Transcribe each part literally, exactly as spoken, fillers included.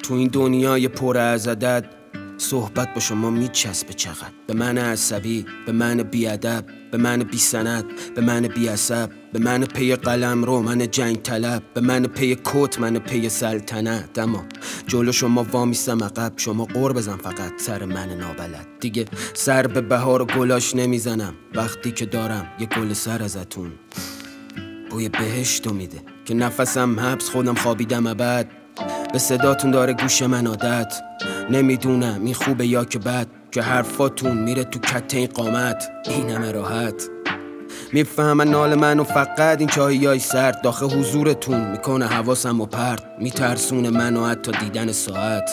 تو این دنیای پر از عدد صحبت با شما میچسبه چقدر. به من عصبی، به من بیادب، به من بی سند، به من بی عصب، به من پی قلم رو، من جنگ طلب، به من پی کت، من پی سلطنت. اما جلو شما وامیستم عقب، شما قور بزن فقط سر من نابلد. دیگه سر به بهار و گلاش نمیزنم وقتی که دارم یه گل سر ازتون. بوی بهشتو میده که نفسم حبس، خودم خوابیدم ابد. به صداتون داره گوش من عادت، نمیدونم این خوبه یا که بد، که حرفاتون میره تو کته این قامت. این همه راحت میفهمن نال من و فقط این چاهیای سرد داخل حضورتون میکنه حواسم و پرت، میترسونه من و حتی دیدن ساعت.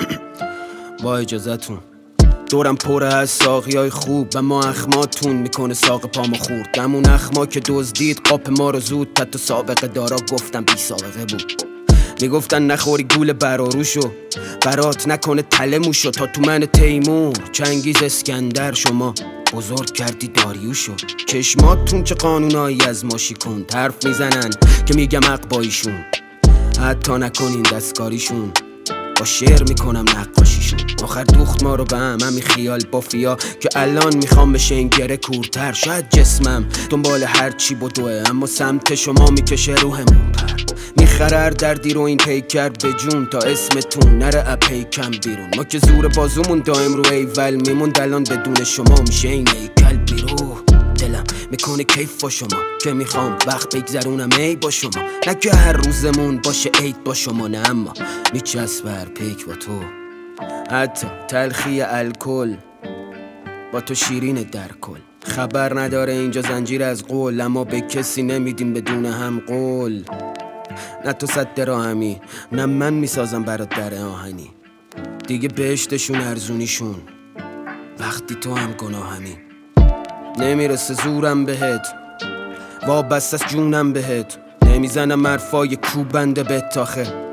با اجازتون دورم پره از ساقیای خوب و ما اخماتون میکنه ساق پامو خورد. همون اخما که دزدید قاپ ما رو زود، تا سابقه دارا گفتم بی سابقه بود. میگفتن نخوری گول براروشو، برات نکنه تله موشو. تا تو من تیمور چنگیز اسکندر شما بزرگ کردی داریوشو. چشماتون چه قانونایی از ما شیکن، حرف میزنن که میگم حق با ایشون. حتی نکنین دستکاریشون، با شعر میکنم نقاشیشون. آخر دوخت ما رو به هم همین خیال بافیا که الان میخوام بشه این گره کورتر. شاید جسمم دنبال هر چی بدوه، اما سمت شما میکشه روحمون پر. میخره هر دردی رو این پیکر به جون، تا اسمتون نره اپیکم بیرون. ما که زور بازومون دائم رو ایول میموند، الان بدون شما میشه این ایکل بیرو. دلم میکنه کیف با شما که میخوام وقت بگذرونم ای با شما، نه که هر روزمون باشه عید با شما. نه اما میچسبه هر پیک با تو، حتی تلخی الکل با تو شیرین در کل. خبر نداره اینجا زنجیر از قول، اما به کسی نمیدیم بدون هم قول. نه تو صد دراهمی، نه من میسازم برات در آهنی. دیگه بهشتشون ارزونیشون وقتی تو هم گناهمی. نمیرسه زورم بهت، وابسته از جونم بهت، نمیزنم حرفای کوبنده به تاخه.